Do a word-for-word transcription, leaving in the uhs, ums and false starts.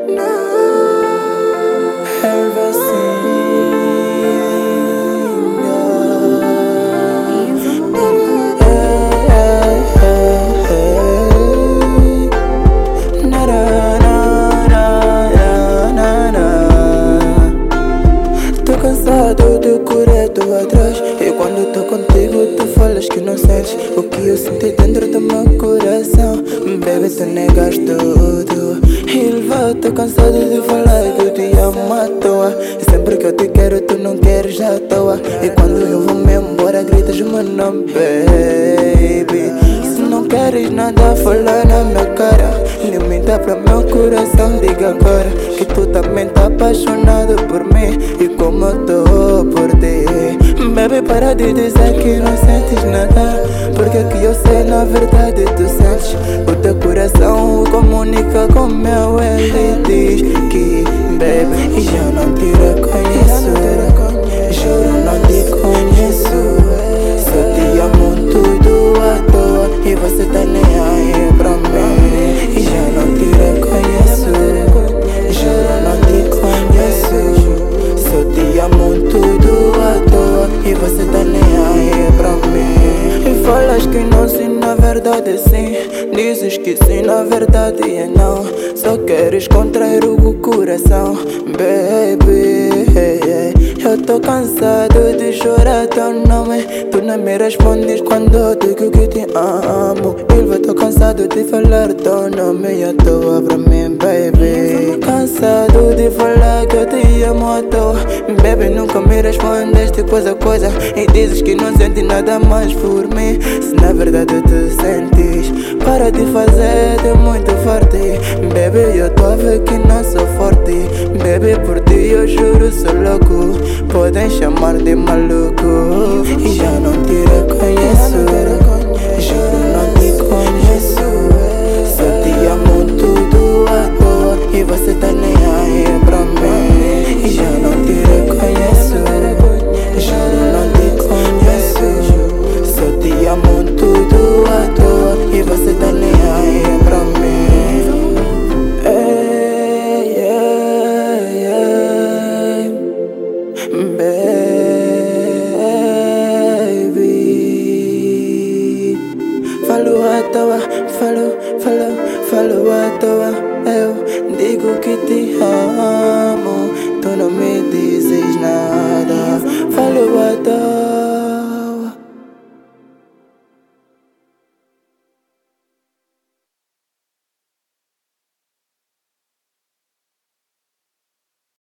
Ever Tô cansado de correr tu atrás, e quando tô contigo tu falas que não sentes o que eu senti dentro do meu coração. Baby, tu negas tudo. Ilva, tô cansado de falar que eu te amo à toa, e sempre que eu te quero tu não queres à toa. E quando eu vou me embora gritas o meu nome, baby. Se não queres nada falar na minha cara, nem minta pra meu coração, diga agora que tu também tá apaixonado por mim, e como eu tô por ti. Baby, para de dizer que não sentes nada, porque que eu sei na verdade tu sentes. O teu coração comunica com o meu, ele diz que baby, já não te reconheço, juro não te conheço. Só te amo tudo à toa, e você tá nem aí pra mim. E já não te reconheço, juro não te conheço. Só te amo tudo à toa, e você tá nem aí pra mim. E falas que não, sim, na verdade sim. Dizes que sim, na verdade é não. Só queres contrair o coração, baby. Eu tô cansado de chorar teu nome, tu não me respondes quando eu digo que te amo. Eu tô cansado de falar teu nome à toa pra mim, baby. Cansado de falar que eu te amo à toa, baby. Nunca me respondeste coisa a coisa, e dizes que não sentes nada mais por mim. Se na verdade tu sentes, para de fazer de muito forte, baby. Eu tô a ver que não sou forte, baby. Por ti eu juro sou louco, podem chamar de maluco. E já não te reconheço, juro não te conheço. Só te amo tudo à toa, e você tá nem aí pra mim. E já não te reconheço, juro não te conheço. Só te amo tudo à toa, e você tá nem aí pra mim. Hey, yeah, yeah. Baby, falo à toa, falo, falo, falo à toa. Eu digo que te amo, tu não me dizes nada. Falo à toa.